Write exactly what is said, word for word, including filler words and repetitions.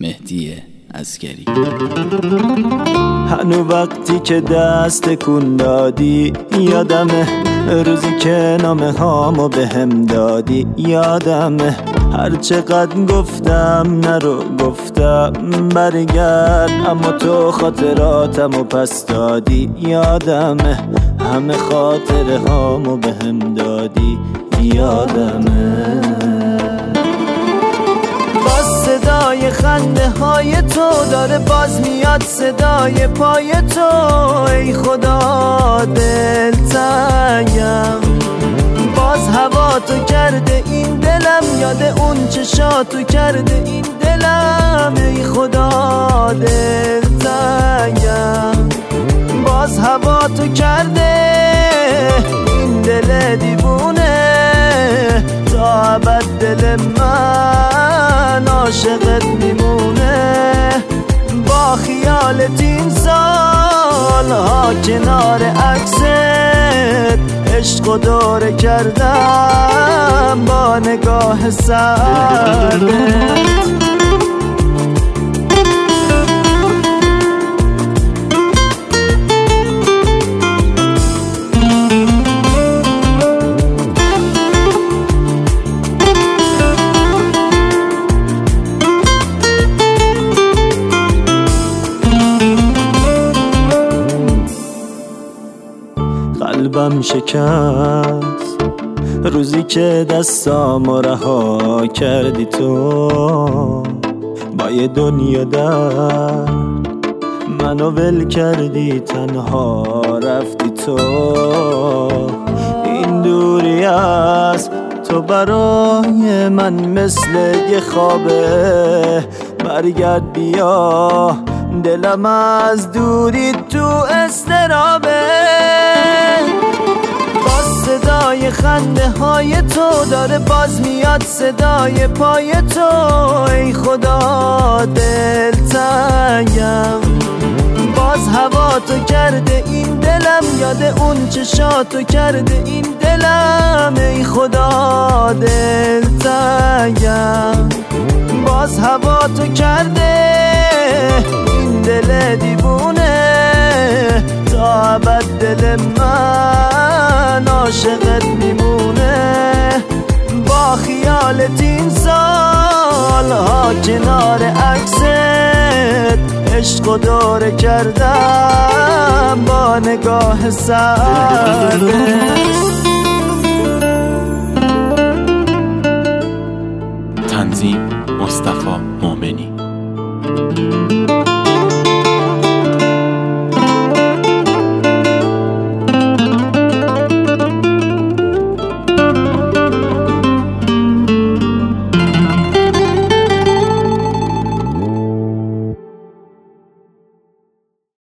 مهدی عسگری. هنو وقتی که دست کن دادی یادمه، روزی که نامه هامو به هم دادی یادمه، هر چقدر گفتم نرو گفتم برگرد، اما تو خاطراتمو پس دادی یادمه، همه خاطره هامو به هم دادی یادمه. صدای خنده های تو داره باز میاد، صدای پای تو ای خدا دلتنگم، باز هوا تو کرده این دلم، یاد اون چشاتو کرده این دلم، ای خدا دلتنگم، باز هوا تو کرده این دل دیوونه، تا ابد دل من عاشقت میمونه، با خیالت این سال ها کنار عکست، عشق و دوره کردم با نگاه سردت. قلبم شکست روزی که دستامو رها کردی تو، با یه دنیا درد منو ول کردی، تنها رفتی تو، این دوری از تو برای من مثل یه خوابه، برگرد بیا دلم از دوری تو استرابه، صدای خنده های تو داره باز میاد، صدای پای تو ای خدا دلتنگم، باز هوا تو کرده این دلم، یاد اون چشاتو کرده این دلم، ای خدا دلتنگم، باز هوا تو کرده این دل دیوونه، تا ابد دل من عاشقت میمونه، با خیالت این سال ها کنار عکست، عشق و دوره کردم با نگاه سردت. تنظیم مصطفی مومنی.